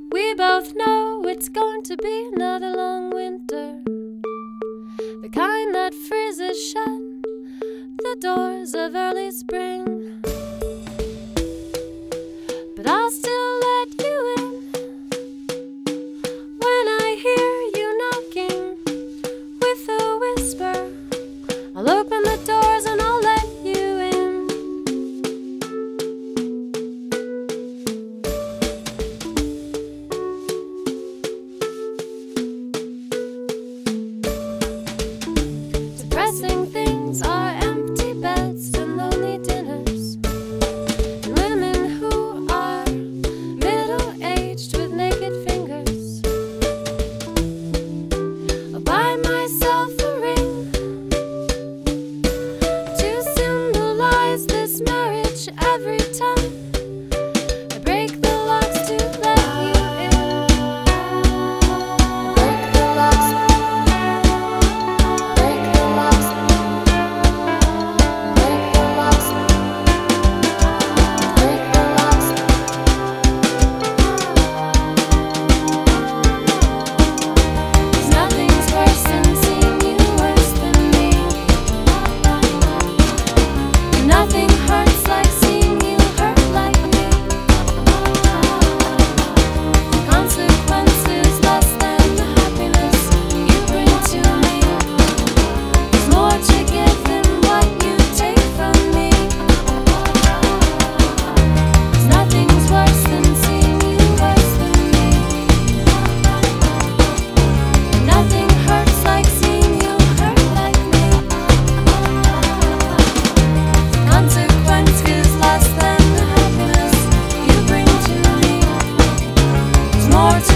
We both know it's going to be another long winter, the kind that freezes shut the doors of early spring. But I'll still let you in when I hear you knocking with a whisper. I'll open the doors and I'll let you in. Depressing things are empty beds and lonely dinners, and women who are middle-aged with naked fingers. I'll buy myself a ring to symbolize this marriage every time I break the locks to let you in. Break the locks. Break the locks. Break the locks. Break the locks. 'Cause nothing's worse than seeing you worse than me. Nothing hurts like seeing you hurt like me. The consequences less than the happiness you bring to me. There's more to give than what you take from me. 'Cause nothing's worse than seeing you worse than me. Nothing hurts like seeing you hurt like me. Consequence is less than the happiness you bring to me. There's more